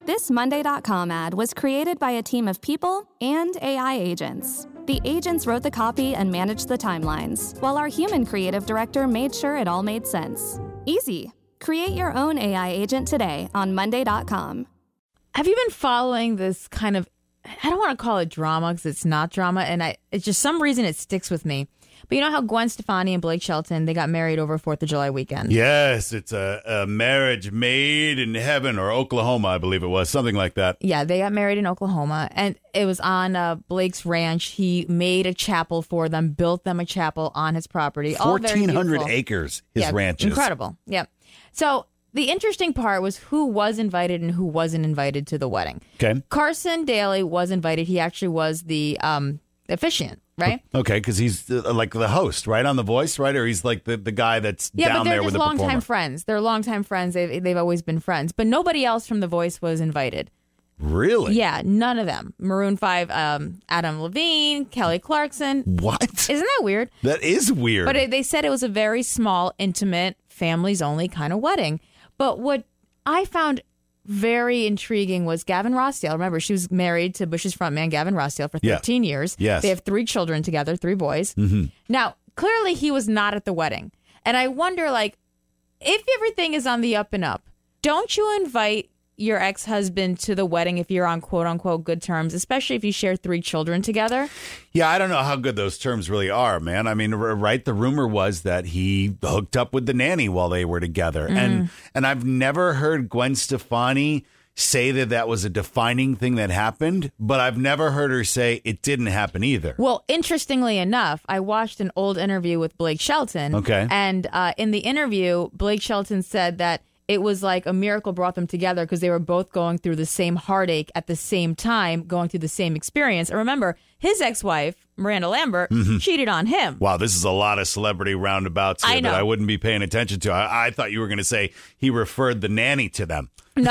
This Monday.com ad was created by a team of people and AI agents. The agents wrote the copy and managed the timelines, while our human creative director made sure it all made sense. Easy. Create your own AI agent today on Monday.com. Have you been following this kind of, I don't want to call it drama because it's not drama, and it's just some reason it sticks with me. But you know how Gwen Stefani and Blake Shelton, they got married over 4th of July weekend? Yes, it's a marriage made in heaven, or Oklahoma, I believe it was, something like that. Yeah, they got married in Oklahoma, and it was on Blake's ranch. He made a chapel for them, built them a chapel on his property. 1,400 acres, his ranch is. Incredible, yeah. So the interesting part was who was invited and who wasn't invited to the wedding. Okay. Carson Daly was invited. He actually was the officiant. Right? Okay, because he's like the host, right, on The Voice, right? Or he's like the guy that's down there with the performer. Yeah, but they're just longtime friends. They're longtime friends. They've always been friends. But nobody else from The Voice was invited. Really? Yeah, none of them. Maroon 5, Adam Levine, Kelly Clarkson. What? Isn't that weird? That is weird. But they said it was a very small, intimate, families-only kind of wedding. But what I found very intriguing was Gavin Rossdale. Remember, she was married to Bush's frontman, Gavin Rossdale, for 13 years. Yes. They have 3 children together, 3 boys. Mm-hmm. Now, clearly he was not at the wedding. And I wonder, like, if everything is on the up and up, don't you invite your ex-husband to the wedding if you're on quote-unquote good terms, especially if you share 3 children together? Yeah, I don't know how good those terms really are, man. I mean, right, the rumor was that he hooked up with the nanny while they were together. And I've never heard Gwen Stefani say that was a defining thing that happened, but I've never heard her say it didn't happen either. Well, interestingly enough, I watched an old interview with Blake Shelton. Okay. And in the interview, Blake Shelton said that it was like a miracle brought them together because they were both going through the same heartache at the same time, going through the same experience. And remember, his ex-wife, Miranda Lambert, cheated on him. Wow, this is a lot of celebrity roundabouts here that I wouldn't be paying attention to. I thought you were going to say he referred the nanny to them. No.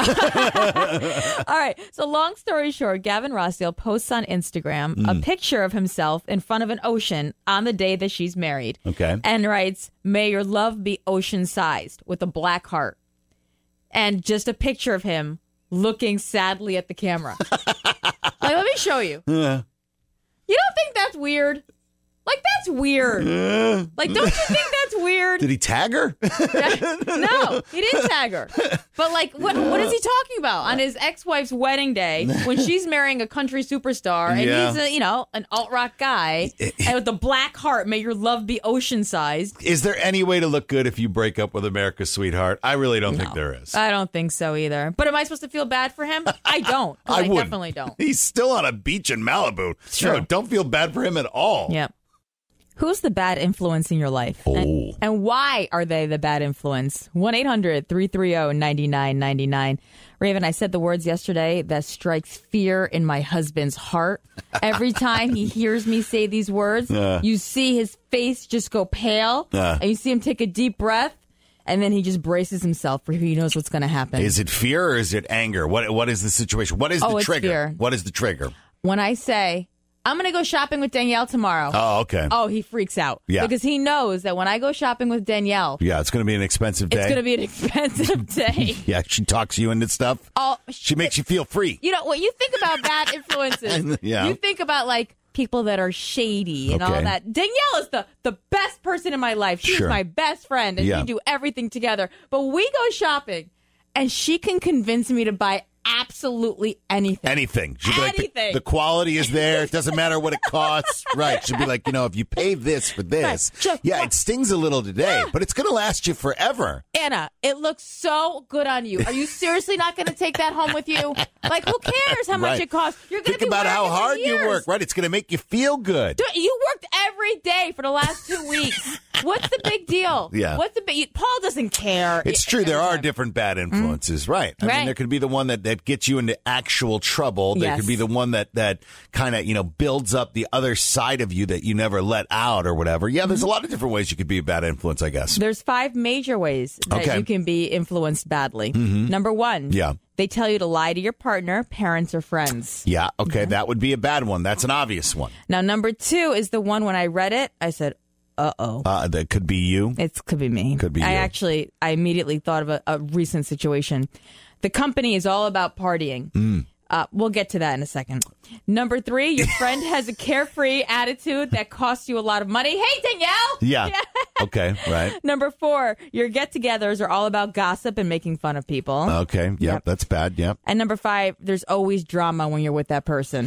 All right. So long story short, Gavin Rossdale posts on Instagram a picture of himself in front of an ocean on the day that she's married. Okay. And writes, "May your love be ocean-sized," with a black heart. And just a picture of him looking sadly at the camera. Like, let me show you. Yeah. You don't think that's weird? Like, that's weird. Like, don't you think that's weird? Did he tag her? No, he didn't tag her. But, like, what is he talking about? On his ex-wife's wedding day, when she's marrying a country superstar, and he's, an alt-rock guy, and with the black heart, may your love be ocean-sized. Is there any way to look good if you break up with America's sweetheart? I really don't think there is. I don't think so either. But am I supposed to feel bad for him? I don't. I definitely don't. He's still on a beach in Malibu. True. No, don't feel bad for him at all. Yep. Who's the bad influence in your life? Oh. And why are they the bad influence? 1-800-330-9999. Raven, I said the words yesterday that strikes fear in my husband's heart. Every time he hears me say these words, you see his face just go pale, and you see him take a deep breath, and then he just braces himself for he knows what's going to happen. Is it fear or is it anger? What is the situation? What is the trigger? Fear. What is the trigger? When I say, I'm going to go shopping with Danielle tomorrow. Oh, okay. Oh, he freaks out. Yeah. Because he knows that when I go shopping with Danielle. Yeah, it's going to be an expensive day. It's going to be an expensive day. Yeah, she talks you into stuff. Oh, she makes you feel free. You know, when you think about bad influences, you think about, like, people that are shady and all that. Danielle is the best person in my life. She's my best friend, and we do everything together. But we go shopping, and she can convince me to buy absolutely anything. Anything. She'll be anything. Like, the quality is there. It doesn't matter what it costs. Right. She'll be like, if you pay this for this. Right. It stings a little today, but it's going to last you forever. Anna, it looks so good on you. Are you seriously not going to take that home with you? Like, who cares how much it costs? You're going to think about how hard you work, right? It's going to make you feel good. You worked every day for the last 2 weeks. What's the big deal? Yeah. What's the big? Paul doesn't care. It's true. There are different bad influences, right? I mean, there could be the one that gets you into actual trouble. There could be the one that kind of, builds up the other side of you that you never let out or whatever. Yeah, there's a lot of different ways you could be a bad influence, I guess. There's 5 major ways that you can be influenced badly. Number 1. They tell you to lie to your partner, parents, or friends. Yeah, okay, that would be a bad one. That's an obvious one. Now, number 2 is the one when I read it, I said, uh-oh. That could be you? It could be me. Could be you. I immediately thought of a recent situation. The company is all about partying. We'll get to that in a second. Number 3, your friend has a carefree attitude that costs you a lot of money. Hey, Danielle! Yeah. Okay, right. Number 4, your get-togethers are all about gossip and making fun of people. Okay, yep. That's bad, yep. And number 5, there's always drama when you're with that person.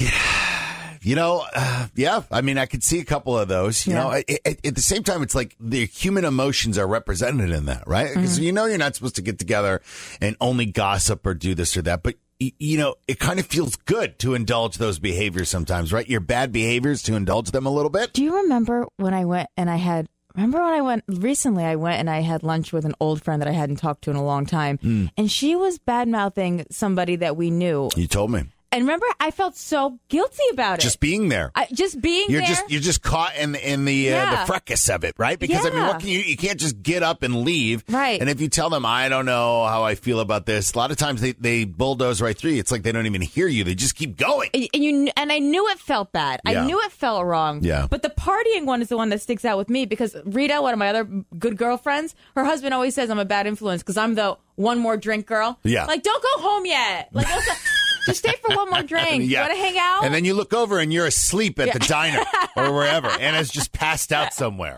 Yeah. I mean, I could see a couple of those. You know, at the same time, it's like the human emotions are represented in that, right? Because you're not supposed to get together and only gossip or do this or that, but it kind of feels good to indulge those behaviors sometimes, right? Your bad behaviors, to indulge them a little bit. Do you remember when I went and I had lunch with an old friend that I hadn't talked to in a long time, and she was bad-mouthing somebody that we knew. You told me. And remember, I felt so guilty about it. Just being there. You're just caught in the fracas of it, right? Because I mean, what you can't just get up and leave. Right. And if you tell them, I don't know how I feel about this, a lot of times they bulldoze right through you. It's like they don't even hear you. They just keep going. And I knew it felt bad. Yeah. I knew it felt wrong. Yeah. But the partying one is the one that sticks out with me because Rita, one of my other good girlfriends, her husband always says I'm a bad influence because I'm the one more drink girl. Yeah. Like, don't go home yet. Like, just stay for one more drink. You want to hang out? And then you look over and you're asleep at the diner or wherever. Anna's just passed out somewhere.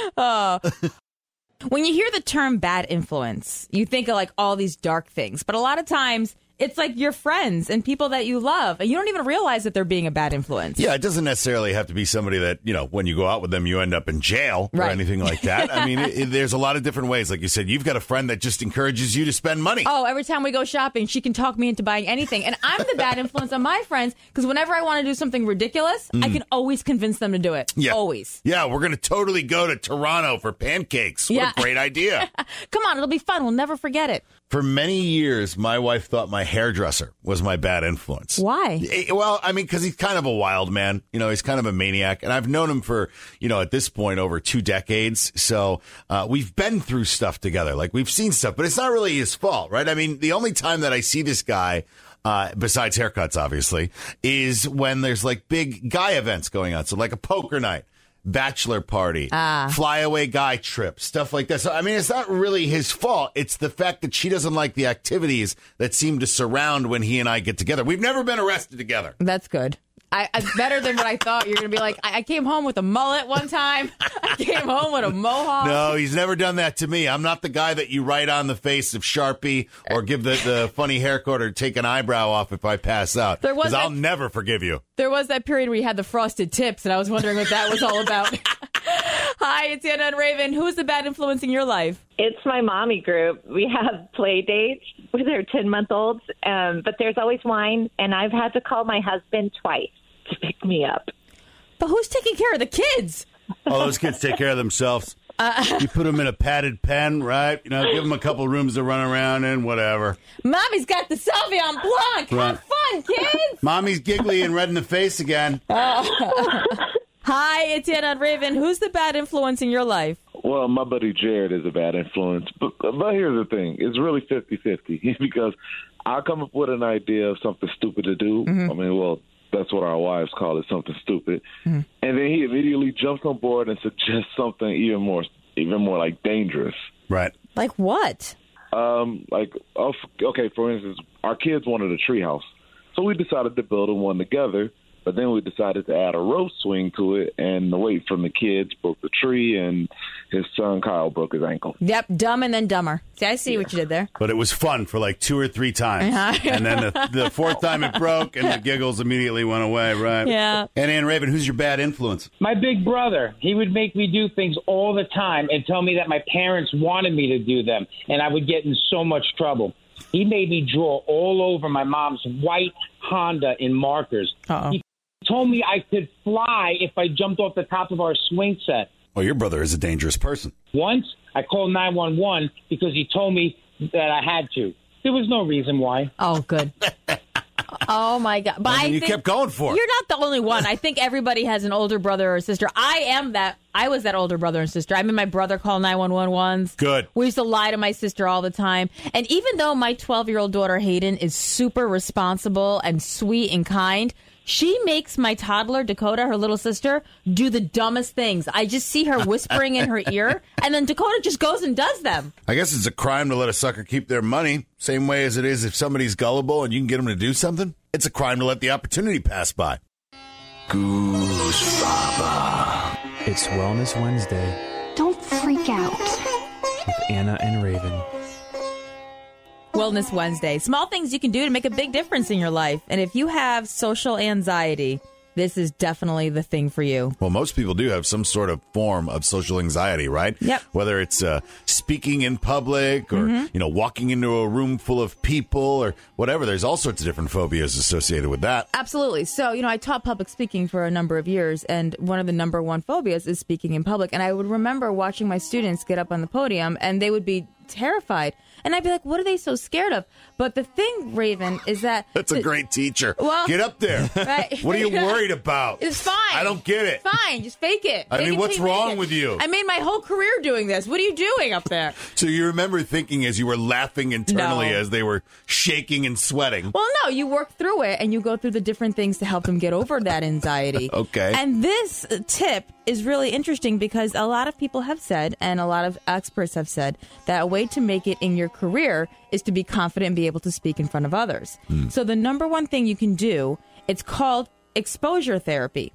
When you hear the term bad influence, you think of like all these dark things. But a lot of times it's like your friends and people that you love. And you don't even realize that they're being a bad influence. Yeah, it doesn't necessarily have to be somebody that, when you go out with them, you end up in jail or anything like that. I mean, there's a lot of different ways. Like you said, you've got a friend that just encourages you to spend money. Oh, every time we go shopping, she can talk me into buying anything. And I'm the bad influence on my friends because whenever I want to do something ridiculous, I can always convince them to do it. Yeah. Always. Yeah, we're going to totally go to Toronto for pancakes. What a great idea. Come on, it'll be fun. We'll never forget it. For many years, my wife thought my hairdresser was my bad influence. Why? Well, I mean, because he's kind of a wild man. He's kind of a maniac. And I've known him for, at this point, over 2 decades. So we've been through stuff together. Like, we've seen stuff. But it's not really his fault, right? I mean, the only time that I see this guy, besides haircuts, obviously, is when there's, like, big guy events going on. So, like a poker night. Bachelor party, flyaway guy trip, stuff like that. So, I mean, it's not really his fault. It's the fact that she doesn't like the activities that seem to surround when he and I get together. We've never been arrested together. That's good. It's better than what I thought. You're going to be like, I came home with a mullet one time. I came home with a mohawk. No, he's never done that to me. I'm not the guy that you write on the face of Sharpie or give the funny haircut or take an eyebrow off if I pass out. Because I'll never forgive you. There was that period where you had the frosted tips, and I was wondering what that was all about. Hi, it's Anna and Raven. Who's the bad influence in your life? It's my mommy group. We have play dates with our 10-month-olds, but there's always wine, and I've had to call my husband twice to pick me up. But who's taking care of the kids? Oh, those kids take care of themselves. You put them in a padded pen, right? Give them a couple rooms to run around in, whatever. Mommy's got the Sauvignon Blanc. Right. Have fun, kids. Mommy's giggly and red in the face again. Hi, it's Anna and Raven. Who's the bad influence in your life? Well, my buddy Jared is a bad influence. But here's the thing. It's really 50-50 because I'll come up with an idea of something stupid to do. Mm-hmm. I mean, well, that's what our wives call it, something stupid. Mm-hmm. And then he immediately jumps on board and suggests something even more like dangerous. Right. Like what? Okay, for instance, our kids wanted a treehouse. So we decided to build one together. But then we decided to add a rope swing to it, and the weight from the kids broke the tree, and his son Kyle broke his ankle. Yep, Dumb and then Dumber. See, I see what you did there. But it was fun for like 2 or 3 times. And then the 4th time it broke, and the giggles immediately went away, right? Yeah. And Ann Raven, who's your bad influence? My big brother. He would make me do things all the time and tell me that my parents wanted me to do them, and I would get in so much trouble. He made me draw all over my mom's white Honda in markers. Uh-oh. He told me I could fly if I jumped off the top of our swing set. Well, your brother is a dangerous person. Once, I called 911 because he told me that I had to. There was no reason why. Oh, good. Oh, my God. But you kept going for it. You're not the only one. I think everybody has an older brother or sister. I am that I was that older brother and sister. I made my brother call 911 once. Good. We used to lie to my sister all the time. And even though my 12-year-old daughter, Hayden, is super responsible and sweet and kind, she makes my toddler, Dakota, her little sister, do the dumbest things. I just see her whispering in her ear, and then Dakota just goes and does them. I guess it's a crime to let a sucker keep their money, same way as it is if somebody's gullible and you can get them to do something. It's a crime to let the opportunity pass by. Goose Baba. It's Wellness Wednesday. Don't freak out. With Anna and Raven. Wellness Wednesday. Small things you can do to make a big difference in your life. And if you have social anxiety, this is definitely the thing for you. Well, most people do have some sort of form of social anxiety, right? Yep. Whether it's speaking in public or, walking into a room full of people or whatever. There's all sorts of different phobias associated with that. Absolutely. So, I taught public speaking for a number of years, and one of the number one phobias is speaking in public. And I would remember watching my students get up on the podium, and they would be terrified. And I'd be like, what are they so scared of? But the thing, Raven, is that... That's a great teacher. Well, get up there. Right. What are you worried about? It's fine. I don't get it. Fine. Just fake it. I mean, what's wrong with you? I made my whole career doing this. What are you doing up there? So you remember thinking as you were laughing internally as they were shaking and sweating. Well, no. You work through it, and you go through the different things to help them get over that anxiety. Okay. And this tip is really interesting because a lot of people have said, and a lot of experts have said, that a way to make it in your career is to be confident and be able to speak in front of others. So the number one thing you can do, it's called exposure therapy.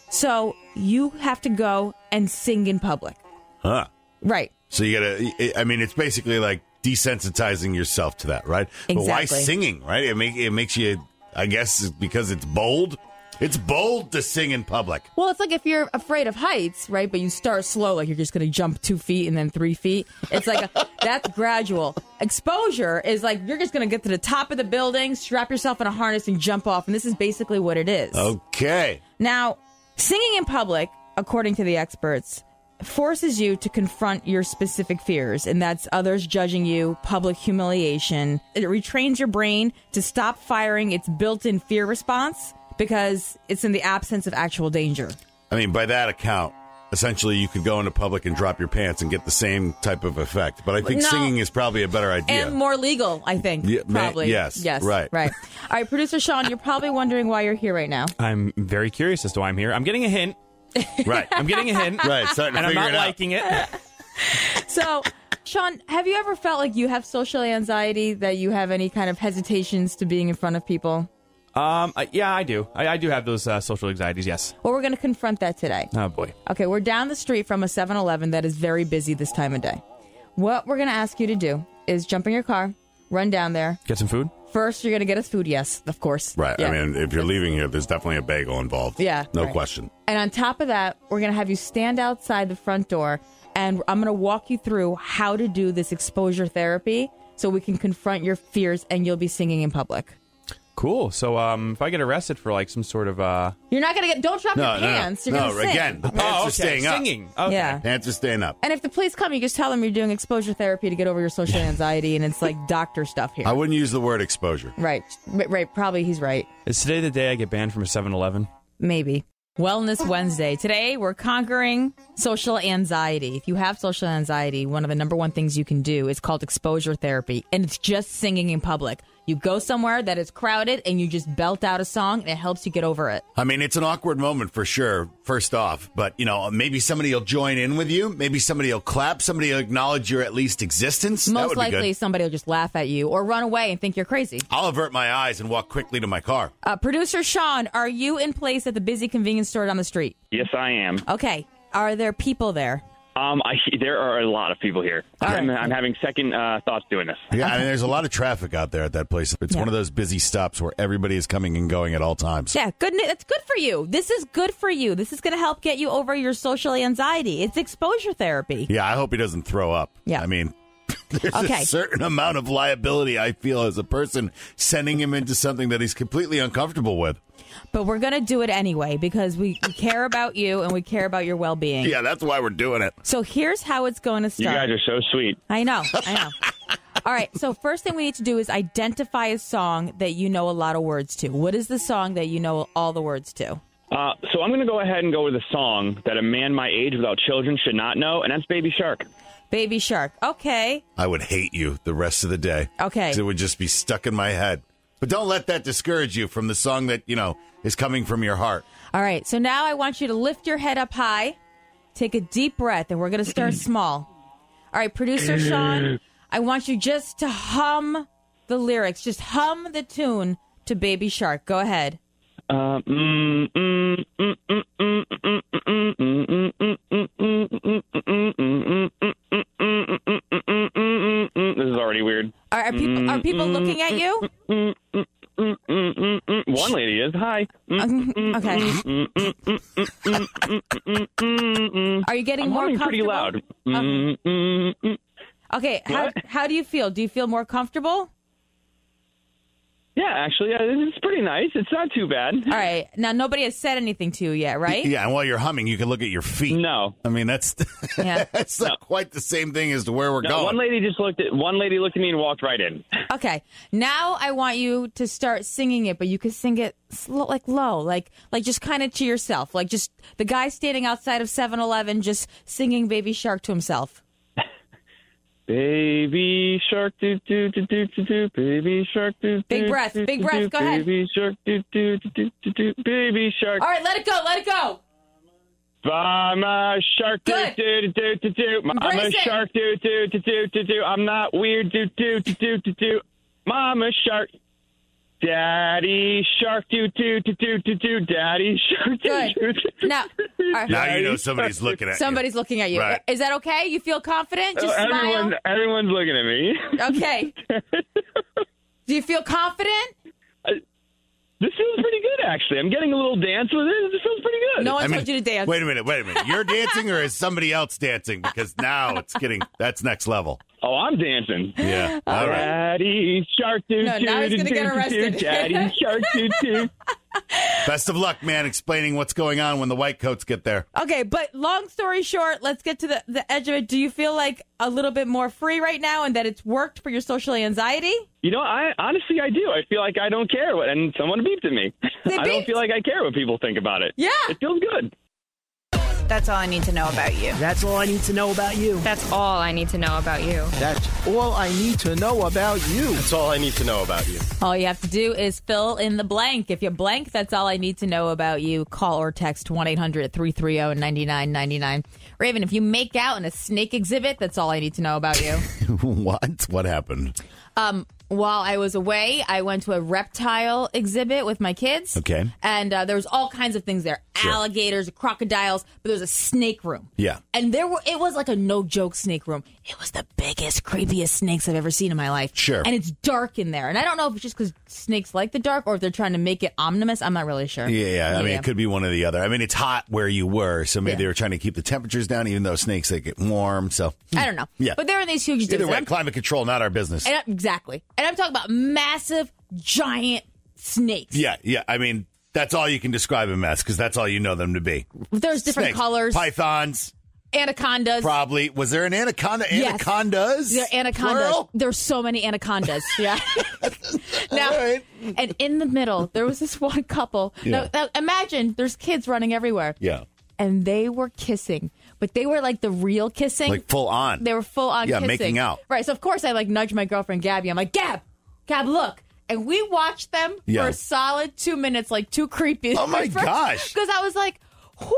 So you have to go and sing in public. Huh. Right. So you gotta, it's basically like desensitizing yourself to that, right? Exactly. But why singing, right? It makes you, I guess, because it's bold. It's bold to sing in public. Well, it's like if you're afraid of heights, right? But you start slow, like you're just going to jump 2 feet and then 3 feet. It's like, that's gradual. Exposure is like you're just going to get to the top of the building, strap yourself in a harness and jump off. And this is basically what it is. Okay. Now, singing in public, according to the experts, forces you to confront your specific fears, and that's others judging you, public humiliation. It retrains your brain to stop firing its built-in fear response because it's in the absence of actual danger. I mean, by that account, essentially you could go into public and drop your pants and get the same type of effect. But I think singing is probably a better idea. And more legal, I think. Yeah, probably. Yes. Right. All right, Producer Sean, you're probably wondering why you're here right now. I'm very curious as to why I'm here. I'm getting a hint. Right. I'm getting a hint. Right. Starting to and figure I'm not it out. liking it. So, Sean, have you ever felt like you have social anxiety, that you have any kind of hesitations to being in front of people? Yeah, I do. I do have those social anxieties, yes. Well, we're going to confront that today. Oh, boy. Okay, we're down the street from a 7-Eleven that is very busy this time of day. What we're going to ask you to do is jump in your car, run down there. Get some food? First, you're going to get us food, yes, of course. Right. Yeah. I mean, if you're leaving here, there's definitely a bagel involved. Yeah. No right. question. And on top of that, we're going to have you stand outside the front door, and I'm going to walk you through how to do this exposure therapy so we can confront your fears and you'll be singing in public. Cool. So if I get arrested for like some sort of... You're not going to don't drop your pants. You're going to sing. Again, the pants are staying up. Singing. Okay. Yeah. Pants are staying up. And if the police come, you just tell them you're doing exposure therapy to get over your social anxiety, and it's like doctor stuff here. I wouldn't use the word exposure. Right. Probably he's right. Is today the day I get banned from a 7-Eleven? Maybe. Wellness Wednesday. Today, we're conquering social anxiety. If you have social anxiety, one of the number one things you can do is called exposure therapy, and it's just singing in public. You go somewhere that is crowded and you just belt out a song and it helps you get over it. I mean, it's an awkward moment for sure, first off. But, maybe somebody will join in with you. Maybe somebody will clap. Somebody will acknowledge your at least existence. Most likely somebody will just laugh at you or run away and think you're crazy. I'll avert my eyes and walk quickly to my car. Producer Sean, are you in place at the busy convenience store down the street? Yes, I am. Okay. Are there people there? There are a lot of people here. I'm having second thoughts doing this. Yeah, I mean, there's a lot of traffic out there at that place. It's one of those busy stops where everybody is coming and going at all times. Yeah, good. That's good for you. This is good for you. This is going to help get you over your social anxiety. It's exposure therapy. Yeah, I hope he doesn't throw up. Yeah. I mean, there's a certain amount of liability, I feel, as a person sending him into something that he's completely uncomfortable with. But we're going to do it anyway because we care about you and we care about your well-being. Yeah, that's why we're doing it. So here's how it's going to start. You guys are so sweet. I know. All right, so first thing we need to do is identify a song that you know a lot of words to. What is the song that you know all the words to? So I'm going to go ahead and go with a song that a man my age without children should not know, and that's Baby Shark. Baby Shark. Okay. I would hate you the rest of the day. Okay. 'Cause it would just be stuck in my head. But don't let that discourage you from the song that, is coming from your heart. All right. So now I want you to lift your head up high, take a deep breath, and we're going to start small. All right, producer Sean, I want you just to hum the lyrics. Just hum the tune to Baby Shark. Go ahead. This is already weird. Are people looking at you? One lady is. Hi. Okay. Are you getting more comfortable? Pretty loud. Okay. How do you feel? Do you feel more comfortable? Yeah, actually, it's pretty nice. It's not too bad. All right. Now, nobody has said anything to you yet, right? Yeah, and while you're humming, you can look at your feet. No. I mean, that's not quite the same thing as to where we're going. One lady looked at me and walked right in. Okay. Now I want you to start singing it, but you can sing it low, like just kind of to yourself. Like just the guy standing outside of 7-Eleven just singing Baby Shark to himself. Baby shark, do do do do do do. Baby shark, do. Big breath. Go ahead. Baby shark, do do do do do. Baby shark. All right, let it go. Mama shark, do do do do do. Mama shark, do do do do do do. I'm not weird, do do do do do do. Mama shark. Daddy shark, do do do do do do. Daddy shark, do do do. Now you know somebody's looking at you. Somebody's looking at you. Right. Is that okay? You feel confident? Just smile. Everyone's looking at me. Okay. Do you feel confident? This feels pretty good, actually. I'm getting a little dance with it. This feels pretty good. No one told you to dance. Wait a minute. You're dancing or is somebody else dancing? Because now that's next level. Oh, I'm dancing. Yeah. All right. Daddy shark, do no, now he's going to get arrested. Daddy shark, do. Best of luck, man, explaining what's going on when the white coats get there. Okay, but long story short, let's get to the edge of it. Do you feel like a little bit more free right now and that it's worked for your social anxiety? I honestly do. I feel like I don't care and someone beeped at me. I don't feel like I care what people think about it. Yeah. It feels good. That's all I need to know about you. That's all I need to know about you. That's all I need to know about you. That's all I need to know about you. That's all I need to know about you. All you have to do is fill in the blank. If you blank, that's all I need to know about you. Call or text 1-800-330-9999. Raven, if you make out in a snake exhibit, that's all I need to know about you. What? What happened? While I was away, I went to a reptile exhibit with my kids. Okay. And there was all kinds of things there. Sure. Alligators, crocodiles, but there was a snake room. Yeah. And it was like a no-joke snake room. It was the biggest, creepiest snakes I've ever seen in my life. Sure. And it's dark in there. And I don't know if it's just because snakes like the dark or if they're trying to make it ominous. I'm not really sure. Yeah. I mean, it could be one or the other. I mean, it's hot where you were, so maybe they were trying to keep the temperatures down, even though snakes, they get warm. So I don't know. Yeah. But they're in these huge Either way, climate control, not our business. Exactly. And I'm talking about massive, giant snakes. Yeah. I mean, that's all you can describe them as, because that's all you know them to be. There's different Snakes, colors. Pythons. Anacondas. Probably. Was there an anaconda? Yes. Anacondas? There are anacondas. Plural? There's so many anacondas. Yeah. Now, right. And in the middle, there was this one couple. Yeah. Now, imagine there's kids running everywhere. Yeah. And they were kissing, but they were like the real kissing. Like full on. They were full on kissing. Yeah, making out. Right. So, of course, I nudged my girlfriend, Gabby. I'm like, Gab, look. And we watched them for a solid 2 minutes, like two creepies. Oh, my gosh. Because I was like, who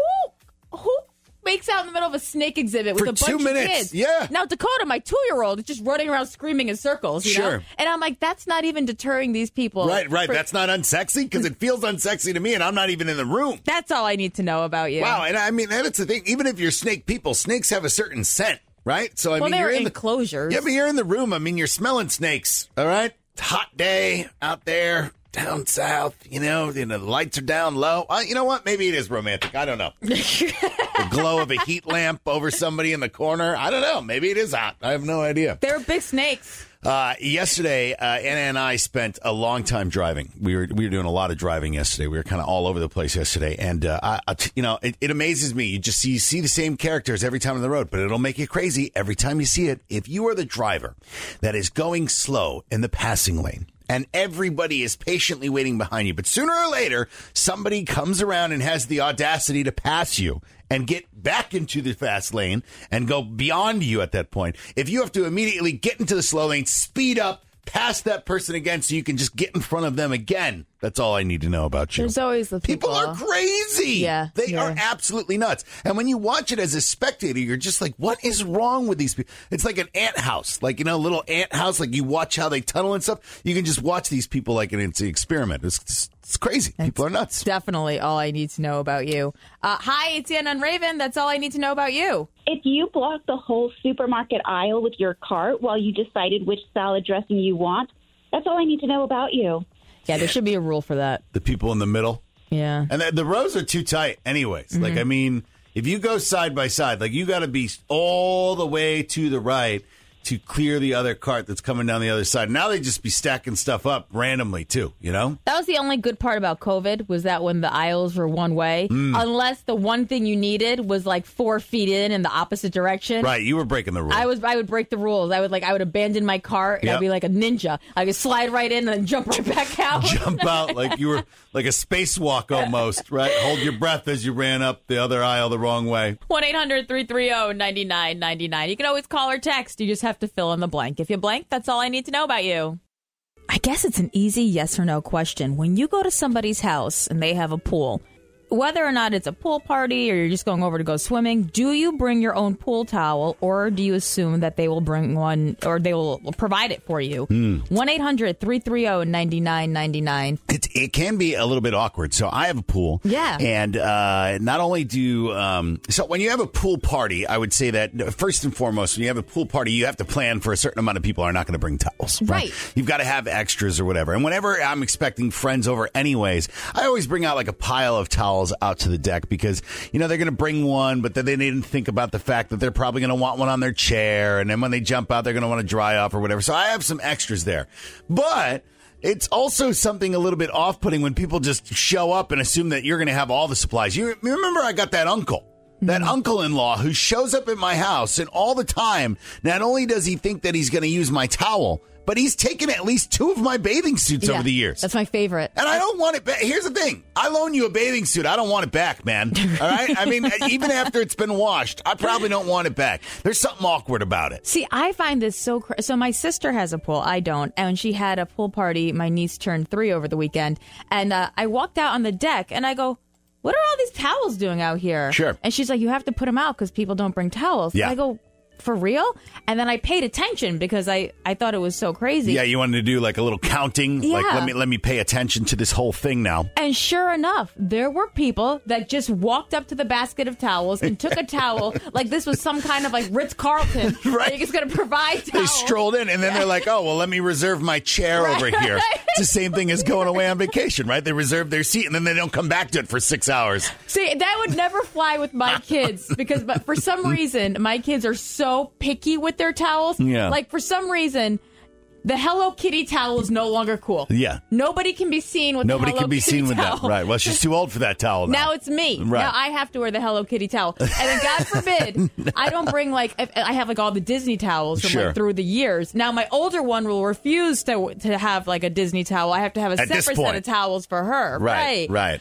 makes out in the middle of a snake exhibit with a bunch 2 minutes. of kids? Yeah. Now, Dakota, my 2-year-old, is just running around screaming in circles, you know? And I'm like, that's not even deterring these people. Right. That's not unsexy, because it feels unsexy to me, and I'm not even in the room. That's all I need to know about you. Wow. And I mean, that's the thing. Even if you're snake people, snakes have a certain scent, right? So, I mean, they're you're in enclosures. Yeah, but you're in the room. I mean, you're smelling snakes, all right? Hot day out there down south, the lights are down low. You know what? Maybe it is romantic. I don't know. The glow of a heat lamp over somebody in the corner. I don't know. Maybe it is hot. I have no idea. They're big snakes. Yesterday, Anna and I spent a long time driving. We were doing a lot of driving yesterday. We were kind of all over the place yesterday. And, it amazes me. You see the same characters every time on the road, but it'll make you crazy every time you see it. If you are the driver that is going slow in the passing lane and everybody is patiently waiting behind you. But sooner or later, somebody comes around and has the audacity to pass you and get back into the fast lane and go beyond you at that point. If you have to immediately get into the slow lane, speed up, pass that person again so you can just get in front of them again. That's all I need to know about you. There's always the people. People are crazy. Yeah. They are absolutely nuts. And when you watch it as a spectator, you're just like, what is wrong with these people? It's like an ant house, like, a little ant house. Like you watch how they tunnel and stuff. You can just watch these people like it's an experiment. It's crazy. People are nuts. Definitely all I need to know about you. Hi, it's Ann and Raven. That's all I need to know about you. If you blocked the whole supermarket aisle with your cart while you decided which salad dressing you want, that's all I need to know about you. Yeah, there should be a rule for that. The people in the middle. Yeah. And the rows are too tight anyways. Mm-hmm. Like, I mean, if you go side by side, like you got to be all the way to the right to clear the other cart that's coming down the other side. Now they just be stacking stuff up randomly, too, That was the only good part about COVID, was that when the aisles were one way, unless the one thing you needed was like 4 feet in the opposite direction. Right, you were breaking the rules. I would break the rules. I would abandon my cart, and I'd be like a ninja. I could slide right in and then jump right back out. Jump out like you were like a spacewalk almost, right? Hold your breath as you ran up the other aisle the wrong way. 1-800-330-9999. You can always call or text. You just have to fill in the blank. If you blank, that's all I need to know about you. I guess it's an easy yes or no question. When you go to somebody's house and they have a pool, whether or not it's a pool party or you're just going over to go swimming, do you bring your own pool towel, or do you assume that they will bring one, or they will provide it for you? 1-800-330-9999. It can be a little bit awkward. So I have a pool. Yeah. And not only do so when you have a pool party, I would say that first and foremost, when you have a pool party, you have to plan for a certain amount of people are not going to bring towels. Right. You've got to have extras or whatever. And whenever I'm expecting friends over anyways, I always bring out like a pile of towels out to the deck because, they're going to bring one, but then they didn't think about the fact that they're probably going to want one on their chair. And then when they jump out, they're going to want to dry off or whatever. So I have some extras there. But it's also something a little bit off-putting when people just show up and assume that you're going to have all the supplies. You remember I got that uncle-in-law who shows up at my house, and all the time, not only does he think that he's going to use my towel, but he's taken at least 2 of my bathing suits over the years. That's my favorite. And I don't want it back. Here's the thing. I loan you a bathing suit. I don't want it back, man. All right? I mean, even after it's been washed, I probably don't want it back. There's something awkward about it. See, I find this so So my sister has a pool. I don't. And when she had a pool party, my niece turned 3 over the weekend. And I walked out on the deck, and I go, what are all these towels doing out here? Sure. And she's like, you have to put them out because people don't bring towels. Yeah. And I go, for real? And then I paid attention because I thought it was so crazy. Yeah, you wanted to do like a little counting. Yeah. Like, let me pay attention to this whole thing now. And sure enough, there were people that just walked up to the basket of towels and took a towel like this was some kind of like Ritz-Carlton. Right. You're just going to provide towels. They strolled in and then they're like, oh, well, let me reserve my chair over here. It's the same thing as going away on vacation, right? They reserve their seat and then they don't come back to it for 6 hours. See, that would never fly with my kids because but for some reason, my kids are so picky with their towels. Yeah. Like for some reason, the Hello Kitty towel is no longer cool. Yeah. Nobody can be seen with the Hello Kitty towel. Nobody can be seen with that. Right. Well, she's too old for that towel now. Now it's me. Right. Now I have to wear the Hello Kitty towel. And then God forbid, I don't bring I have like all the Disney towels from like through the years. Now my older one will refuse to have like a Disney towel. I have to have a separate set of towels for her. Right.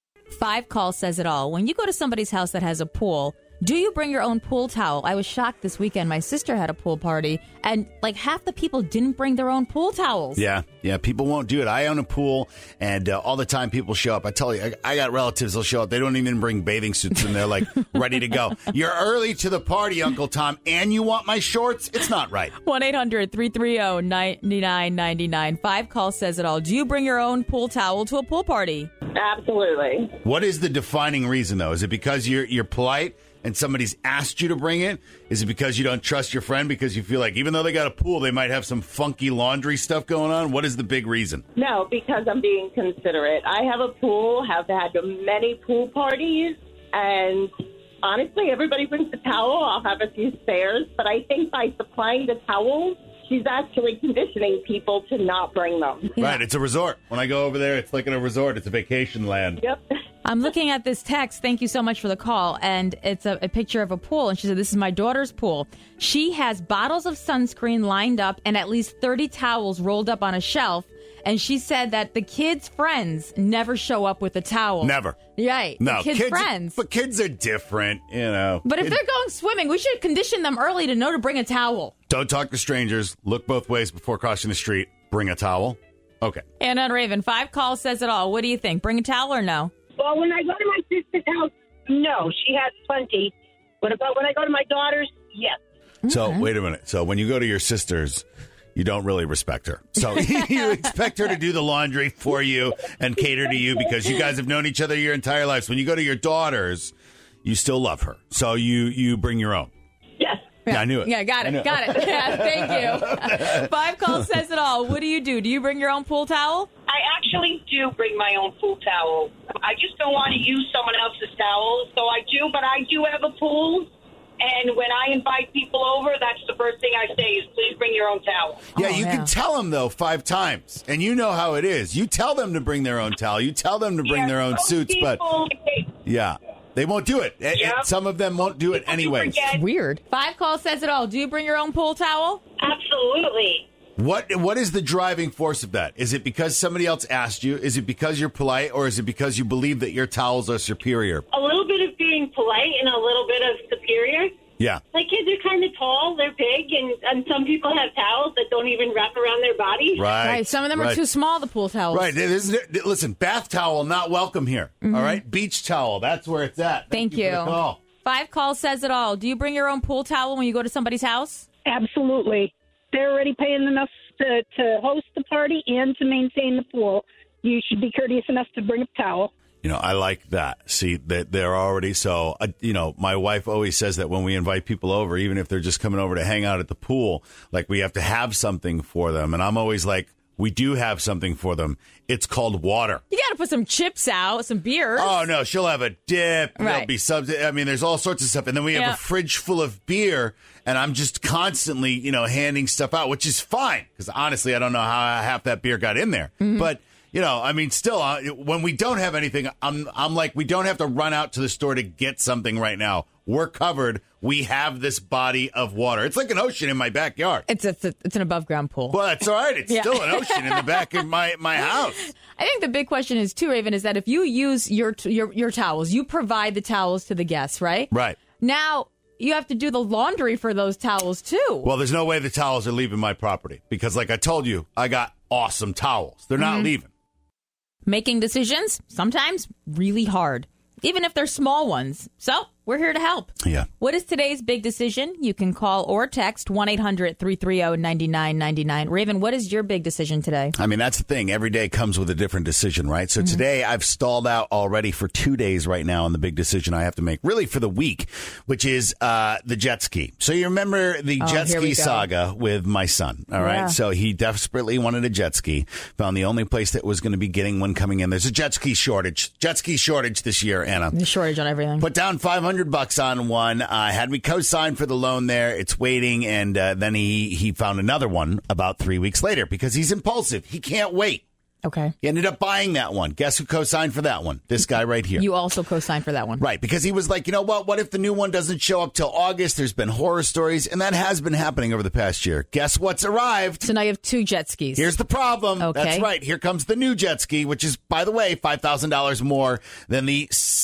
5 Call says it all. When you go to somebody's house that has a pool, do you bring your own pool towel? I was shocked this weekend. My sister had a pool party, and like half the people didn't bring their own pool towels. Yeah, people won't do it. I own a pool, and all the time people show up. I tell you, I got relatives that'll show up. They don't even bring bathing suits, and they're like ready to go. You're early to the party, Uncle Tom, and you want my shorts? It's not right. 1-800-330-9999. 5 Call says it all. Do you bring your own pool towel to a pool party? Absolutely. What is the defining reason, though? Is it because you're polite and somebody's asked you to bring it? Is it because you don't trust your friend because you feel like even though they got a pool, they might have some funky laundry stuff going on? What is the big reason? No, because I'm being considerate. I have a pool, have had many pool parties, and honestly, everybody brings a towel. I'll have a few spares, but I think by supplying the towels, she's actually conditioning people to not bring them. Right, it's a resort. When I go over there, it's like in a resort. It's a vacation land. Yep. I'm looking at this text. Thank you so much for the call. And it's a picture of a pool. And she said, this is my daughter's pool. She has bottles of sunscreen lined up and at least 30 towels rolled up on a shelf. and she said that the kids' friends never show up with a towel. Never. Right. No, kids' friends. But kids are different, But if they're going swimming, we should condition them early to know to bring a towel. Don't talk to strangers. Look both ways before crossing the street. Bring a towel. Okay. Anna and Raven, 5 calls says it all. What do you think? Bring a towel or no? Well, when I go to my sister's house, no, she has plenty. But when I go to my daughter's, yes. So, wait a minute. So, when you go to your sister's, you don't really respect her. So, you expect her to do the laundry for you and cater to you because you guys have known each other your entire lives. When you go to your daughter's, you still love her. So, you bring your own. Yes. Yeah, I knew it. Yeah, got it. Yeah, thank you. 5 calls says it all. What do? Do you bring your own pool towel? I actually do bring my own pool towel. I just don't want to use someone else's towels, so I do. But I do have a pool, and when I invite people over, that's the first thing I say is, please bring your own towel. Yeah, you can tell them, though, 5 times, and you know how it is. You tell them to bring their own towel. You tell them to bring their own suits, but yeah. They won't do it. Yep. Some of them won't do it anyway. Weird. 5 calls says it all. Do you bring your own pool towel? Absolutely. What is the driving force of that? Is it because somebody else asked you? Is it because you're polite, or is it because you believe that your towels are superior? A little bit of being polite and a little bit of superior. Yeah. My kids are kind of tall, they're big, and some people have towels that don't even wrap around their body. Right. Some of them are too small, the pool towels. Right. Listen, bath towel, not welcome here. Mm-hmm. All right? Beach towel, that's where it's at. Thank you. 5 calls says it all. Do you bring your own pool towel when you go to somebody's house? Absolutely. They're already paying enough to host the party and to maintain the pool. You should be courteous enough to bring a towel. I like that. See, that they're already so, my wife always says that when we invite people over, even if they're just coming over to hang out at the pool, like we have to have something for them. And I'm always like, we do have something for them. It's called water. You got to put some chips out, some beers. Oh, no, she'll have a dip. Right. There'll be something. I mean, there's all sorts of stuff. And then we have a fridge full of beer, and I'm just constantly, handing stuff out, which is fine. Because honestly, I don't know how half that beer got in there. Mm-hmm. But still, when we don't have anything, I'm like, we don't have to run out to the store to get something right now. We're covered. We have this body of water. It's like an ocean in my backyard. It's an above ground pool. Well, that's all right. It's still an ocean in the back of my house. I think the big question is too, Raven, is that if you use your towels, you provide the towels to the guests, right? Right. Now you have to do the laundry for those towels too. Well, there's no way the towels are leaving my property because, like I told you, I got awesome towels. They're not leaving. Making decisions, sometimes really hard, even if they're small ones. So we're here to help. Yeah. What is today's big decision? You can call or text 1-800-330-9999. Raven, what is your big decision today? I mean, that's the thing. Every day comes with a different decision, right? So today I've stalled out already for 2 days right now on the big decision I have to make, really for the week, which is the jet ski. So you remember the jet ski saga with my son, all right? Yeah. So he desperately wanted a jet ski, found the only place that was going to be getting one coming in. There's a jet ski shortage this year, Anna. There's a shortage on everything. Put down $500 on one, had me co-sign for the loan there. It's waiting, and then he found another one about 3 weeks later because he's impulsive. He can't wait. Okay. He ended up buying that one. Guess who co-signed for that one? This guy right here. You also co-signed for that one. Right, because he was like, you know what? What if the new one doesn't show up till August? There's been horror stories, and that has been happening over the past year. Guess what's arrived? So now you have 2 jet skis. Here's the problem. Okay. That's right. Here comes the new jet ski, which is, by the way, $5,000 more than the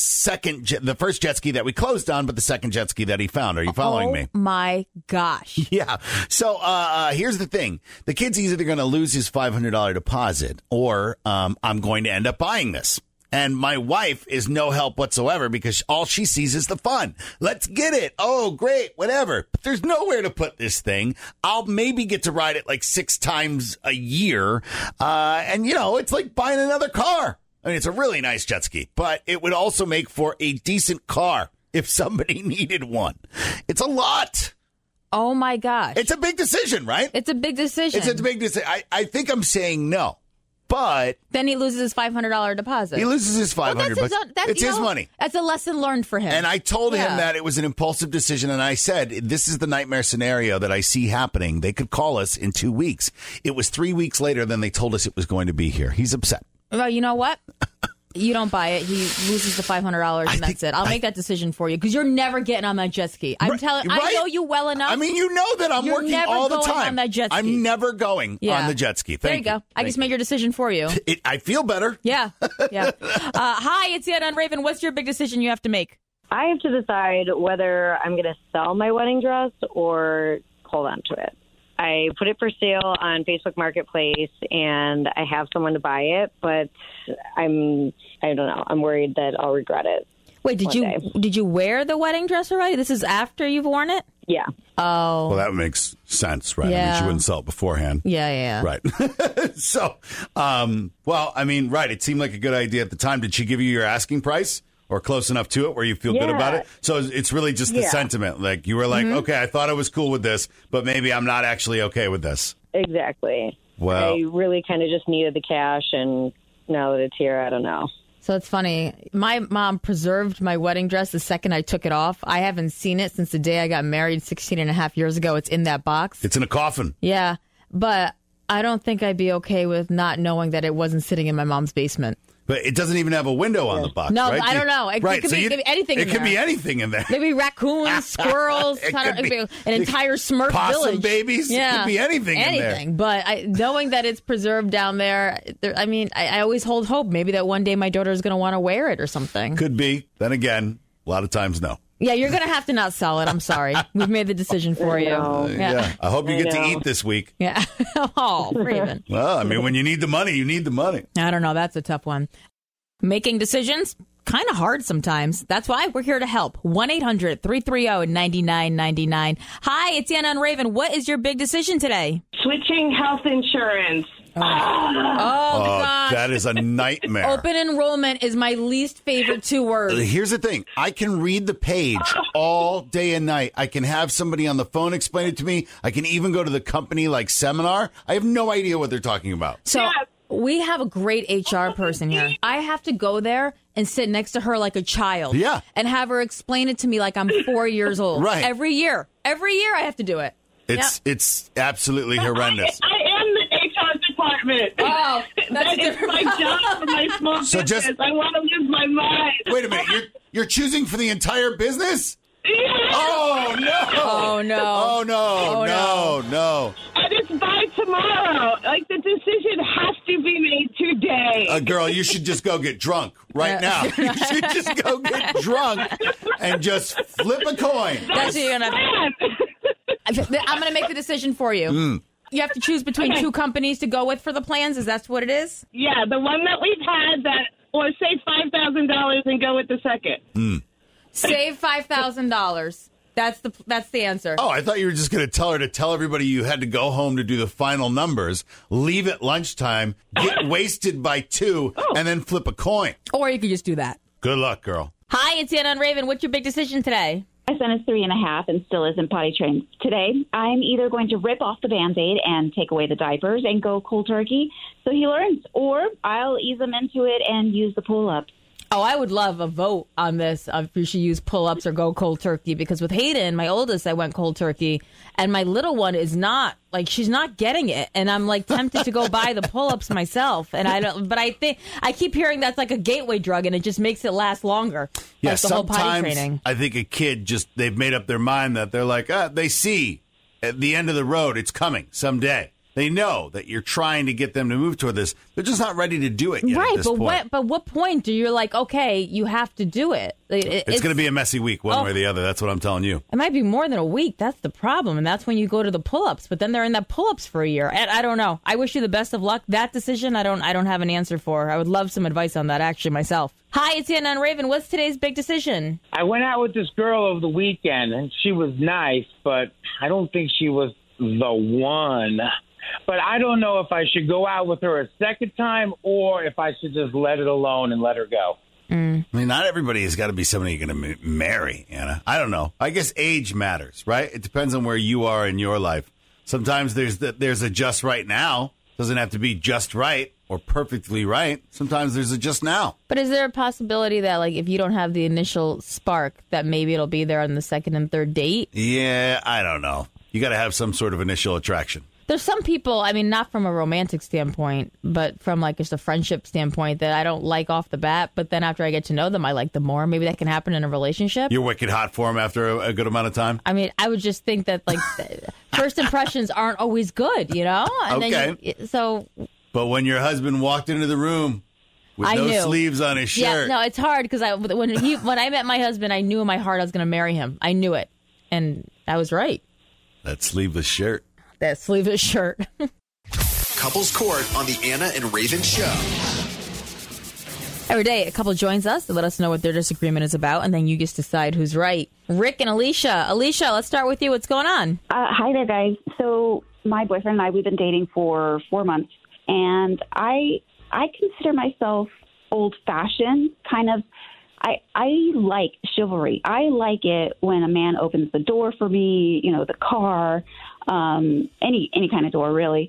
first jet ski that we closed on, but the second jet ski that he found. Are you following me? Oh, my gosh. Yeah. So here's the thing. The kid's either going to lose his $500 deposit or I'm going to end up buying this. And my wife is no help whatsoever because all she sees is the fun. Let's get it. Oh, great. Whatever. But there's nowhere to put this thing. I'll maybe get to ride it like 6 times a year. And, it's like buying another car. I mean, it's a really nice jet ski, but it would also make for a decent car if somebody needed one. It's a lot. Oh, my gosh. It's a big decision, right? It's a big decision. It's a big decision. I think I'm saying no. But then he loses his $500 deposit. He loses his $500 bucks. It's his money. That's a lesson learned for him. And I told him that it was an impulsive decision. And I said, this is the nightmare scenario that I see happening. They could call us in 2 weeks. It was 3 weeks later than they told us it was going to be here. He's upset. Well, you know what? You don't buy it. He loses the $500 and that's it. I'll make that decision for you because you're never getting on that jet ski. I'm telling. I know you well enough. I mean, you know that I'm working all the time. On that jet ski. I'm never going on the jet ski. There you go. I just made your decision for you. I feel better. Yeah. Hi, it's Anna and Raven. What's your big decision you have to make? I have to decide whether I'm going to sell my wedding dress or hold on to it. I put it for sale on Facebook Marketplace, and I have someone to buy it, but I don't know. I'm worried that I'll regret it. Wait, did you wear the wedding dress already? This is after you've worn it? Yeah. Oh. Well, that makes sense, right? Yeah. I mean, she wouldn't sell it beforehand. Yeah. Right. So, right. It seemed like a good idea at the time. Did she give you your asking price? Or close enough to it where you feel good about it? So it's really just the sentiment. Like, you were like, okay, I thought I was cool with this, but maybe I'm not actually okay with this. Exactly. Well, I really kind of just needed the cash, and now that it's here, I don't know. So it's funny. My mom preserved my wedding dress the second I took it off. I haven't seen it since the day I got married 16 and a half years ago. It's in that box. It's in a coffin. Yeah, but I don't think I'd be okay with not knowing that it wasn't sitting in my mom's basement. But it doesn't even have a window on the box. No, right? I don't know. It could be anything. It could be anything in there. Maybe raccoons, squirrels, an entire Smurf possum village. Babies. Yeah, it could be anything in there. But knowing that it's preserved down there, I always hold hope. Maybe that one day my daughter is going to want to wear it or something. Could be. Then again, a lot of times, no. Yeah, you're going to have to not sell it. I'm sorry. We've made the decision for you. Yeah. I hope you get to eat this week. Yeah. Oh, Raven. Well, I mean, when you need the money, you need the money. I don't know. That's a tough one. Making decisions, kind of hard sometimes. That's why we're here to help. 1-800-330-9999. Hi, it's Anna and Raven. What is your big decision today? Switching health insurance. Oh, gosh. That is a nightmare. Open enrollment is my least favorite 2 words. Here's the thing. I can read the page all day and night. I can have somebody on the phone explain it to me. I can even go to the company seminar. I have no idea what they're talking about. So we have a great HR person here. I have to go there and sit next to her like a child. Yeah. And have her explain it to me like I'm 4 years old. Right. Every year I have to do it. It's absolutely horrendous. I am the HR department. Oh, that is my job for my small business. I want to lose my mind. Wait a minute. You're choosing for the entire business? Yeah. Oh, no. Oh, no. Oh, no. No. And it's by tomorrow. The decision has to be made today. Girl, you should just go get drunk right now. You should just go get drunk and just flip a coin. That's what you're going to I'm going to make the decision for you. You have to choose between 2 companies to go with for the plans? Is that what it is? Yeah, the one that we've had or save $5,000 and go with the second. Save $5,000. That's the answer. Oh, I thought you were just going to tell everybody you had to go home to do the final numbers, leave at lunchtime, get wasted by 2, and then flip a coin. Or you could just do that. Good luck, girl. Hi, it's Anna and Raven. What's your big decision today? My son is 3.5 and still isn't potty trained. Today, I'm either going to rip off the Band-Aid and take away the diapers and go cold turkey so he learns, or I'll ease him into it and use the pull-ups. Oh, I would love a vote on this if you should use pull-ups or go cold turkey, because with Hayden, my oldest, I went cold turkey, and my little one is not, she's not getting it, and I'm tempted to go buy the pull-ups myself, and I keep hearing that's like a gateway drug, and it just makes it last longer. Yeah, the whole potty training. I think a kid they've made up their mind that they're they see at the end of the road, it's coming someday. They know that you're trying to get them to move toward this. They're just not ready to do it yet. Right, at this point. But what point do you okay, you have to do it? It's going to be a messy week one way or the other. That's what I'm telling you. It might be more than a week. That's the problem. And that's when you go to the pull-ups. But then they're in that pull-ups for a year. And I don't know. I wish you the best of luck. That decision, I don't have an answer for. I would love some advice on that, actually, myself. Hi, it's Anna and Raven. What's today's big decision? I went out with this girl over the weekend, and she was nice, but I don't think she was the one. But I don't know if I should go out with her a second time or if I should just let it alone and let her go. I mean, not everybody has got to be somebody you're going to marry, Anna. I don't know. I guess age matters, right? It depends on where you are in your life. Sometimes there's a just right now. Doesn't have to be just right or perfectly right. Sometimes there's a just now. But is there a possibility that, if you don't have the initial spark, that maybe it'll be there on the second and third date? Yeah, I don't know. You got to have some sort of initial attraction. There's some people, I mean, not from a romantic standpoint, but from like just a friendship standpoint that I don't like off the bat. But then after I get to know them, I like them more. Maybe that can happen in a relationship. You're wicked hot for them after a good amount of time? I mean, I would just think that like first impressions aren't always good, you know? And okay. So. But when your husband walked into the room with no sleeves on his shirt. Yeah, no, it's hard because when I met my husband, I knew in my heart I was going to marry him. I knew it. And I was right. That sleeveless shirt. That sleeveless shirt. Couples Court on the Anna and Raven Show. Every day, a couple joins us to let us know what their disagreement is about, and then you just decide who's right. Rick and Alicia. Alicia, let's start with you. What's going on? Hi there, guys. So my boyfriend and I, we've been dating for 4 months, and I consider myself old-fashioned, kind of. I like chivalry. I like it when a man opens the door for me, you know, the car, any kind of door, really.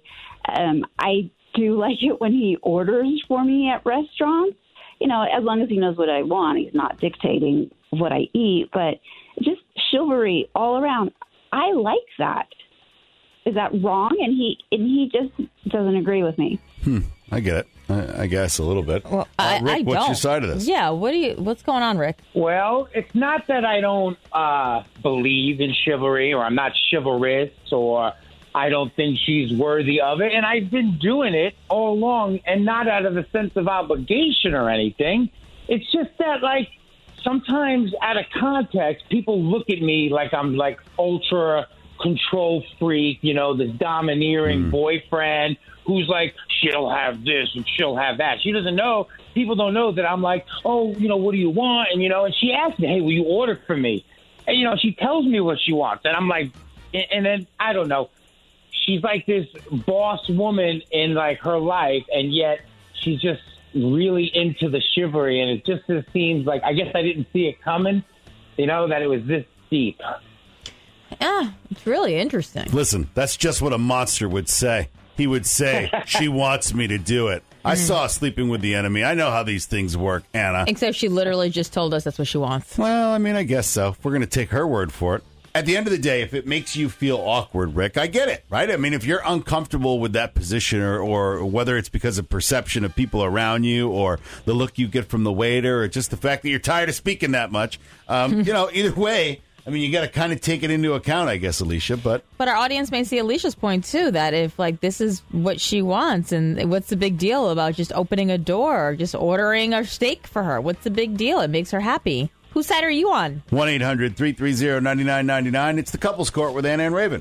I do like it when he orders for me at restaurants, you know, as long as he knows what I want. He's not dictating what I eat, but just chivalry all around. I like that. Is that wrong? And he just doesn't agree with me. I get it. I guess a little bit. Well, Rick, what's your side of this? Yeah, what's going on, Rick? Well, it's not that I don't believe in chivalry, or I'm not chivalrous, or I don't think she's worthy of it. And I've been doing it all along, and not out of a sense of obligation or anything. It's just that, like, sometimes out of context, people look at me like I'm like ultra control freak, you know, this domineering boyfriend who's like, she'll have this and she'll have that. She doesn't know. People don't know that I'm like, oh, you know, what do you want? And, you know, and she asks me, hey, will you order for me? And, you know, she tells me what she wants. And I'm like, and then, I don't know. She's like this boss woman in like her life. And yet she's just really into the chivalry. And it just seems like, I guess I didn't see it coming, you know, that it was this deep. Yeah, it's really interesting. Listen, that's just what a monster would say. He would say, she wants me to do it. I saw Sleeping with the Enemy. I know how these things work, Anna. Except she literally just told us that's what she wants. Well, I mean, I guess so. We're going to take her word for it. At the end of the day, if it makes you feel awkward, Rick, I get it, right? I mean, if you're uncomfortable with that position or whether it's because of perception of people around you or the look you get from the waiter or just the fact that you're tired of speaking that much, you know, either way, I mean, you got to kind of take it into account, I guess, Alicia. But our audience may see Alicia's point, too, that if, like, this is what she wants, and what's the big deal about just opening a door or just ordering a steak for her? What's the big deal? It makes her happy. Whose side are you on? 1-800-330-9999. It's the Couples Court with Anna and Raven.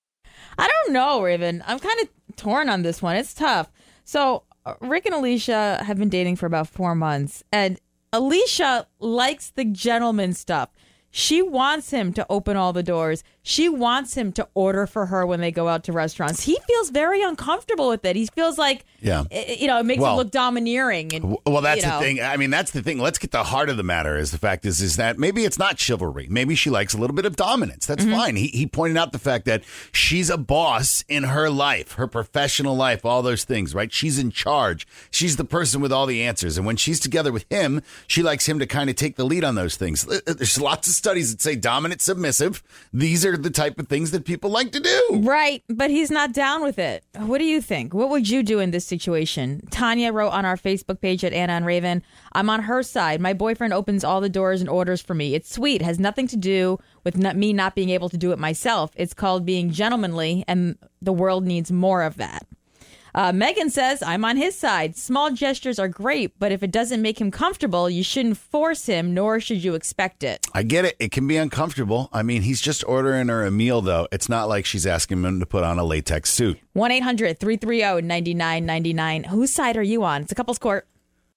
I don't know, Raven. I'm kind of torn on this one. It's tough. So Rick and Alicia have been dating for about 4 months, and Alicia likes the gentleman stuff. She wants him to open all the doors. She wants him to order for her when they go out to restaurants. He feels very uncomfortable with it. He feels like, you know, it makes him look domineering. And, well, that's the thing. I mean, that's the thing. Let's get the heart of the matter. Is the fact is that maybe it's not chivalry. Maybe she likes a little bit of dominance. That's fine. He pointed out the fact that she's a boss in her life, her professional life, all those things, right? She's in charge. She's the person with all the answers. And when she's together with him, she likes him to kind of take the lead on those things. There's lots of studies that say dominant, submissive. These are the type of things that people like to do. Right, but he's not down with it. What do you think? What would you do in this situation? Tanya wrote on our Facebook page at Anna and Raven, I'm on her side. My boyfriend opens all the doors and orders for me. It's sweet. Has nothing to do with me not being able to do it myself. It's called being gentlemanly, and the world needs more of that. Megan says, I'm on his side. Small gestures are great, but if it doesn't make him comfortable, you shouldn't force him, nor should you expect it. I get it. It can be uncomfortable. I mean, he's just ordering her a meal, though. It's not like she's asking him to put on a latex suit. 1-800-330-9999. Whose side are you on? It's a Couples Court.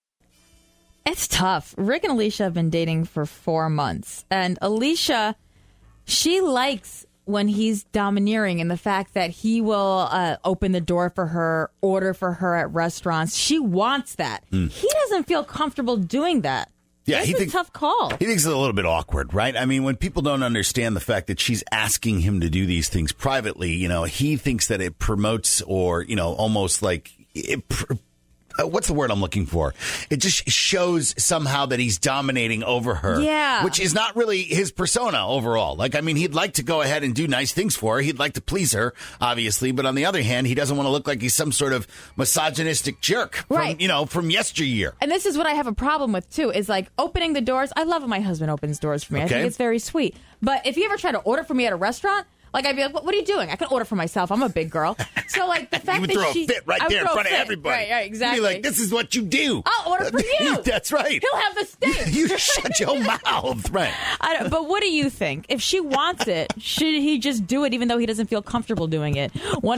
It's tough. Rick and Alicia have been dating for 4 months. And Alicia, she likes when he's domineering and the fact that he will open the door for her, order for her at restaurants. She wants that. He doesn't feel comfortable doing that. Yeah, it's a tough call. He thinks it's a little bit awkward, right? I mean, when people don't understand the fact that she's asking him to do these things privately, you know, he thinks that it promotes or, you know, almost like what's the word I'm looking for? It just shows somehow that he's dominating over her. Yeah. Which is not really his persona overall. Like, I mean, he'd like to go ahead and do nice things for her. He'd like to please her, obviously. But on the other hand, he doesn't want to look like he's some sort of misogynistic jerk from yesteryear. And this is what I have a problem with, too, is like opening the doors. I love when my husband opens doors for me. Okay. I think it's very sweet. But if you ever try to order for me at a restaurant, like, I'd be like, what are you doing? I can order for myself. I'm a big girl. So, like, the fact you would that throw a fit right there in front of everybody. Right, exactly. You'd be like, this is what you do. I'll order for you. That's right. He'll have the steak. You shut your mouth. Right. But what do you think? If she wants it, should he just do it even though he doesn't feel comfortable doing it?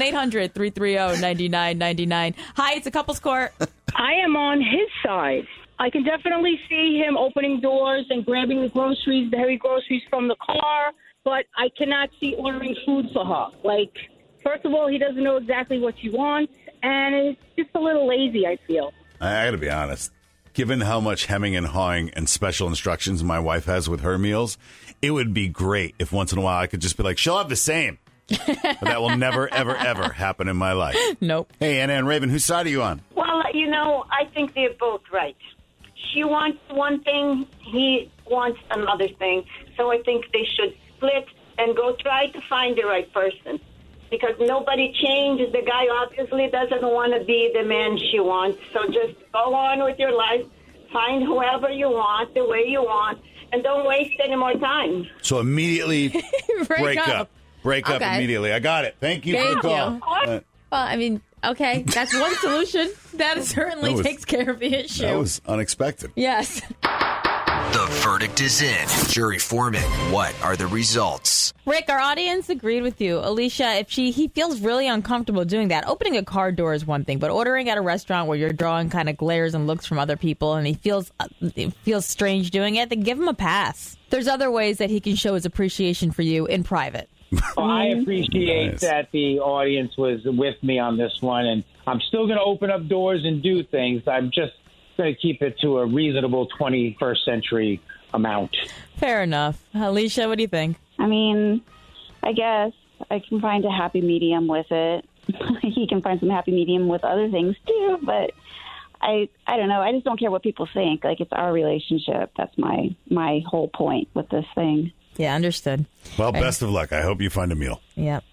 1-800-330-9999. Hi, it's a couples court. I am on his side. I can definitely see him opening doors and grabbing the groceries, the heavy groceries from the car. But I cannot see ordering food for her. Like, first of all, he doesn't know exactly what she wants, and it's just a little lazy, I feel. I got to be honest. Given how much hemming and hawing and special instructions my wife has with her meals, it would be great if once in a while I could just be like, she'll have the same. But that will never, ever, ever happen in my life. Nope. Hey, Anna and Raven, whose side are you on? Well, I think they're both right. She wants one thing, he wants another thing. So I think they should split and go try to find the right person, because nobody changes. The guy obviously doesn't want to be the man she wants. So just go on with your life, find whoever you want, the way you want, and don't waste any more time. So immediately break up. Break up immediately. I got it. Thank you for the call. Well, I mean, okay, that's one solution. That certainly takes care of the issue. That was unexpected. Yes. The verdict is in. Jury foreman, what are the results? Rick, our audience agreed with you. Alicia, if he feels really uncomfortable doing that, opening a car door is one thing, but ordering at a restaurant where you're drawing kind of glares and looks from other people and he feels strange doing it, then give him a pass. There's other ways that he can show his appreciation for you in private. Well, I appreciate that the audience was with me on this one, and I'm still going to open up doors and do things. I'm just going to keep it to a reasonable 21st century amount. Fair enough. Alicia, what do you think? I mean, I guess I can find a happy medium with it. He can find some happy medium with other things too, but I don't know. I just don't care what people think. Like, it's our relationship. That's my whole point with this thing. Yeah, understood. Well, best of luck. I hope you find a meal. Yep.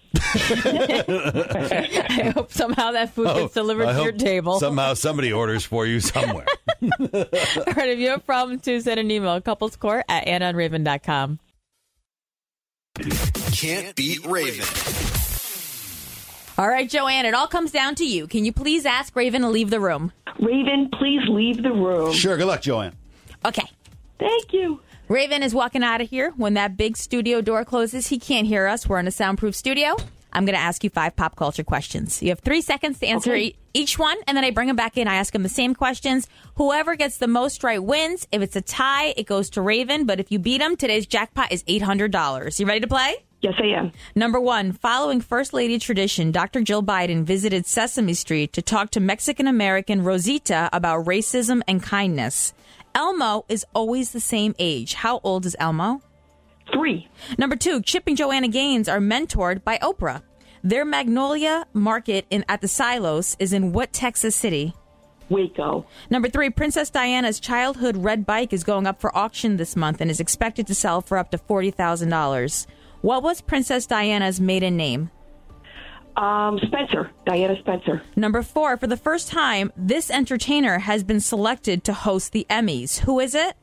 I hope somehow that food gets delivered to your table. Somehow somebody orders for you somewhere. All right, if you have a problem too, send an email, couplescourt@AnnaandRaven.com. Can't beat Raven. All right, Joanne, it all comes down to you. Can you please ask Raven to leave the room? Raven, please leave the room. Sure. Good luck, Joanne. Okay. Thank you. Raven is walking out of here. When that big studio door closes, he can't hear us. We're in a soundproof studio. I'm going to ask you 5 pop culture questions. You have 3 seconds to answer each one, and then I bring him back in. I ask him the same questions. Whoever gets the most right wins. If it's a tie, it goes to Raven. But if you beat him, today's jackpot is $800. You ready to play? Yes, I am. Number 1, following First Lady tradition, Dr. Jill Biden visited Sesame Street to talk to Mexican-American Rosita about racism and kindness. Elmo is always the same age. How old is Elmo? 3. Number 2, Chip and Joanna Gaines are mentored by Oprah. Their Magnolia Market at the Silos is in what Texas city? Waco. Number 3, Princess Diana's childhood red bike is going up for auction this month and is expected to sell for up to $40,000. What was Princess Diana's maiden name? Spencer. Diana Spencer. Number 4, for the first time, this entertainer has been selected to host the Emmys. Who is it?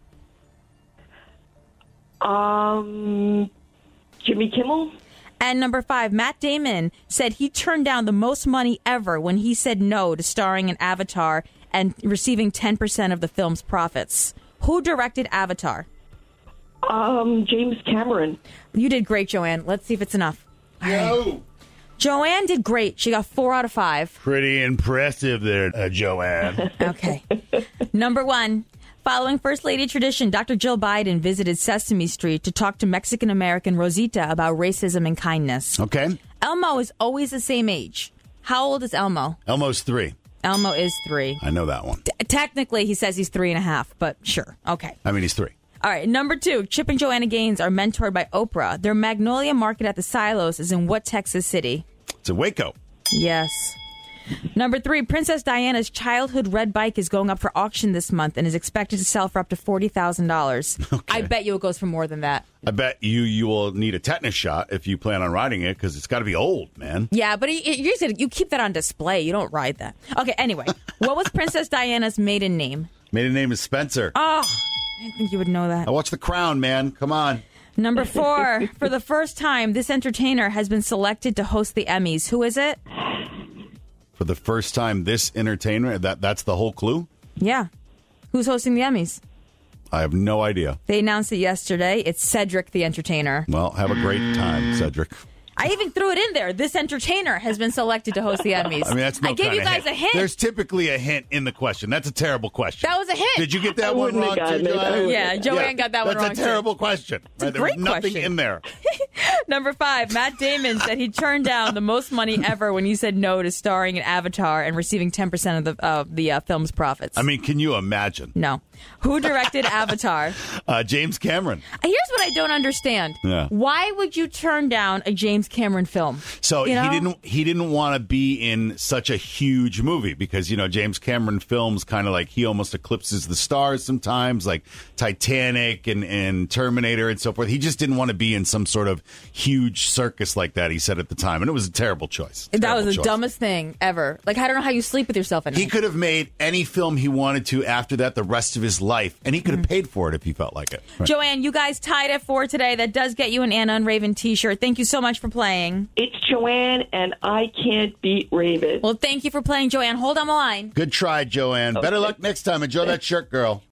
Jimmy Kimmel. And number 5, Matt Damon said he turned down the most money ever when he said no to starring in Avatar and receiving 10% of the film's profits. Who directed Avatar? James Cameron. You did great, Joanne. Let's see if it's enough. Yo! Joanne did great. She got 4 out of 5. Pretty impressive there, Joanne. Okay. Number 1, following First Lady tradition, Dr. Jill Biden visited Sesame Street to talk to Mexican-American Rosita about racism and kindness. Okay. Elmo is always the same age. How old is Elmo? Elmo's 3. Elmo is 3. I know that one. Technically, he says he's 3.5, but sure. Okay. I mean, he's 3. All right, number 2, Chip and Joanna Gaines are mentored by Oprah. Their Magnolia Market at the Silos is in what Texas city? It's in Waco. Yes. Number 3, Princess Diana's childhood red bike is going up for auction this month and is expected to sell for up to $40,000. Okay. I bet you it goes for more than that. I bet you will need a tetanus shot if you plan on riding it because it's got to be old, man. Yeah, but you keep that on display. You don't ride that. Okay, anyway, what was Princess Diana's maiden name? Maiden name is Spencer. Oh, I didn't think you would know that. I watch The Crown, man. Come on. Number 4, for the first time, this entertainer has been selected to host the Emmys. Who is it? For the first time, this entertainer, that's the whole clue? Yeah. Who's hosting the Emmys? I have no idea. They announced it yesterday. It's Cedric the Entertainer. Well, have a great time, Cedric. I even threw it in there. This entertainer has been selected to host the Emmys. I mean, that's no I gave you guys a hint. There's typically a hint in the question. That's a terrible question. That was a hint. Did you get that one wrong, Joanne? Yeah, Joanne got that one wrong. That's a terrible question. It's a there great was nothing question. in there. Number 5, Matt Damon said he turned down the most money ever when he said no to starring in Avatar and receiving 10% of the film's profits. I mean, can you imagine? No. Who directed Avatar? James Cameron. Here's what I don't understand. Yeah. Why would you turn down a James Cameron film? So he didn't want to be in such a huge movie because, James Cameron films kind of like he almost eclipses the stars sometimes, like Titanic and Terminator and so forth. He just didn't want to be in some sort of huge circus like that, he said at the time. And it was a terrible choice. That was the dumbest thing ever. Like, I don't know how you sleep with yourself at night. He could have made any film he wanted to after that the rest of his life, and he could have paid for it if he felt like it. Right. Joanne, you guys tied at 4 today. That does get you an Anna and Raven t-shirt. Thank you so much for playing. It's Joanne, and I can't beat Raven. Well, thank you for playing, Joanne. Hold on the line. Good try, Joanne. Okay. Better luck next time. Enjoy that shirt, girl.